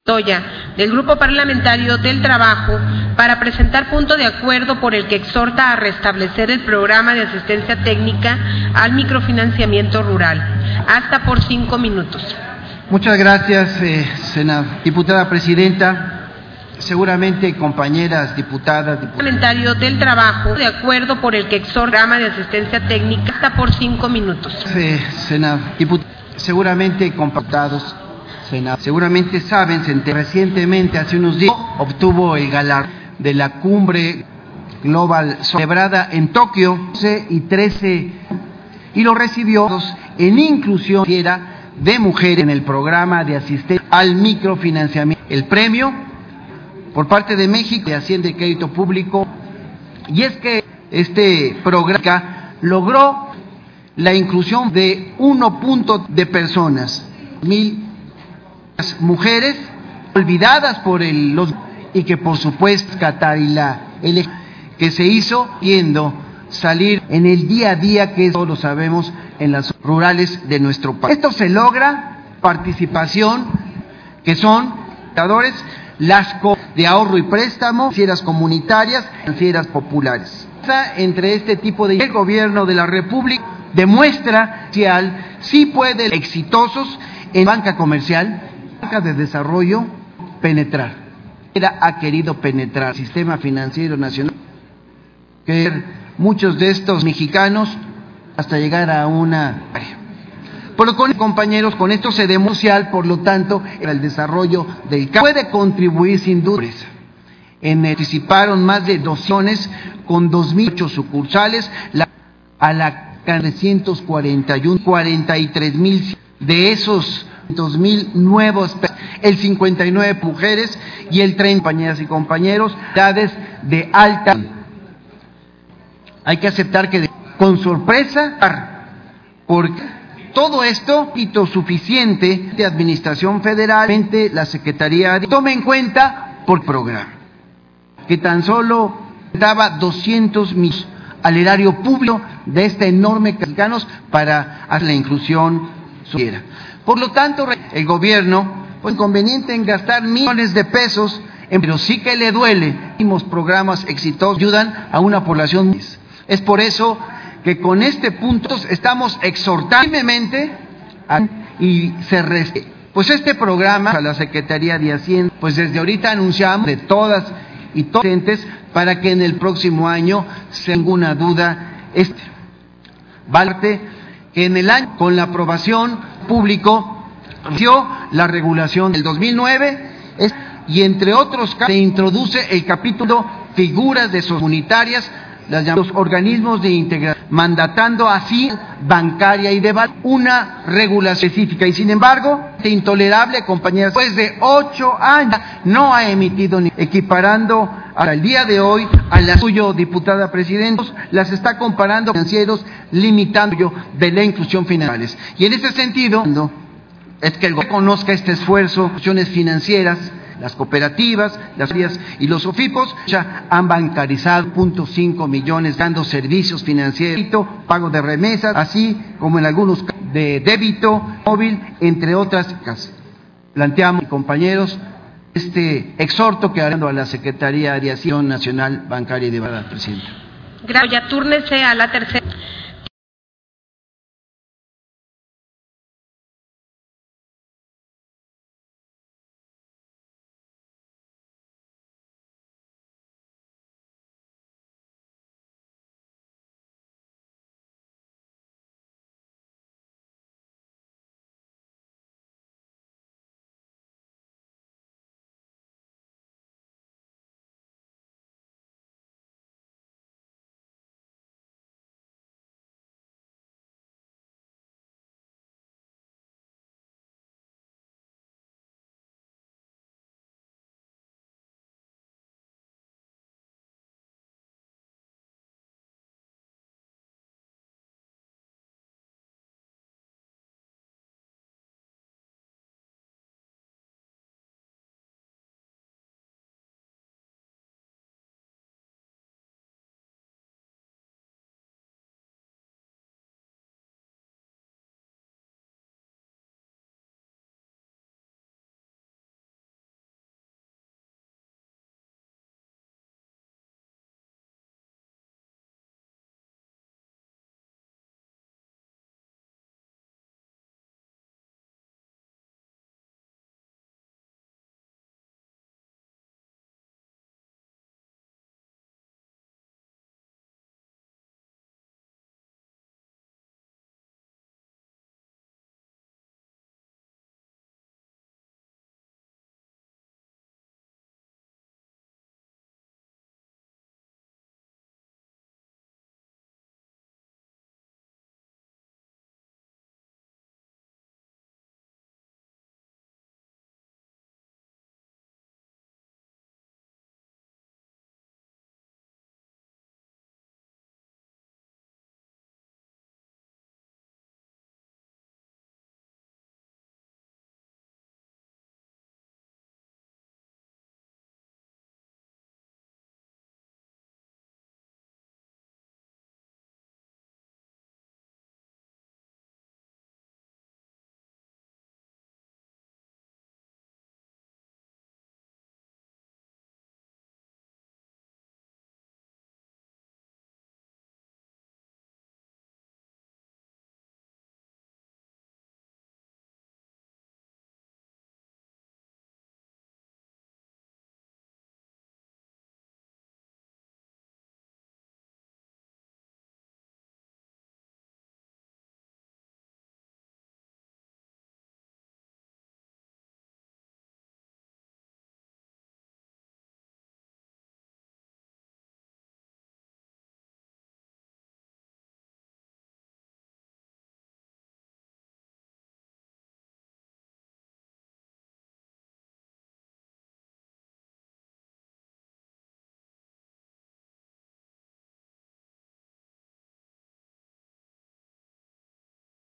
del Grupo Parlamentario del Trabajo para presentar punto de acuerdo por el que exhorta a restablecer el programa de asistencia técnica al microfinanciamiento rural. Hasta por 5 minutos. Muchas gracias, diputada presidenta. Seguramente compañeras diputadas, Parlamentario del Trabajo, de acuerdo por el que exhorta el programa de asistencia técnica hasta por 5 minutos. Seguramente computados, seguramente saben, recientemente, hace unos días, obtuvo el galardón de la cumbre global celebrada en Tokio 12 y 13 y lo recibió en inclusión de mujeres en el programa de asistencia al microfinanciamiento. El premio por parte de México de Hacienda y Crédito Público, y es que este programa logró la inclusión de 1 de personas, 1,000 mujeres olvidadas por los y que por supuesto Qatar y que se hizo viendo salir en el día a día, que todos lo sabemos, en las rurales de nuestro país. Esto se logra participación, que son las de ahorro y préstamo, financieras comunitarias, financieras populares. Entre este tipo el gobierno de la República demuestra que sí puede exitosos en banca comercial, banca de desarrollo, penetrar. Ha querido penetrar el sistema financiero nacional, que muchos de estos mexicanos hasta llegar a una área. Pero compañeros, con esto se demuestra, por lo tanto, el desarrollo del campo puede contribuir sin duda. Participaron más de 200 con 2,008 sucursales, a la 43,000 de esos 2,000 nuevos, el 59 mujeres y el 30 compañeras y compañeros, edades de alta. Hay que aceptar que con sorpresa, porque todo esto, suficiente de Administración Federal, la Secretaría tome en cuenta por programa, que tan solo daba 200 millones al erario público de esta enorme cantidad para hacer la inclusión social. Por lo tanto, el gobierno fue inconveniente en gastar millones de pesos, pero sí que le duele. Programas exitosos ayudan a una población. Es por eso que con este punto estamos exhortando firmemente y pues este programa a la Secretaría de Hacienda, pues desde ahorita anunciamos de todas y todos para que en el próximo año, sin ninguna duda, que en el año con la aprobación público dio la regulación del 2009 y entre otros se introduce el capítulo figuras de comunitarias, los organismos de integración, mandatando así bancaria y de una regulación específica. Y sin embargo, es intolerable, compañeras, después de 8 años no ha emitido ni equiparando hasta el día de hoy a la suyo, diputada presidenta, las está comparando con financieros, limitando de la inclusión financiera. Y en ese sentido, es que el gobierno conozca este esfuerzo, instituciones financieras, las cooperativas, las áreas y los OFIPOS ya han bancarizado 0.5 millones dando servicios financieros, pago de remesas, así como en algunos de débito móvil, entre otras cosas. Planteamos, compañeros, exhorto que harán a la Secretaría de Acción Nacional Bancaria y de Presidenta. Gracias. Ya túrnese a la tercera.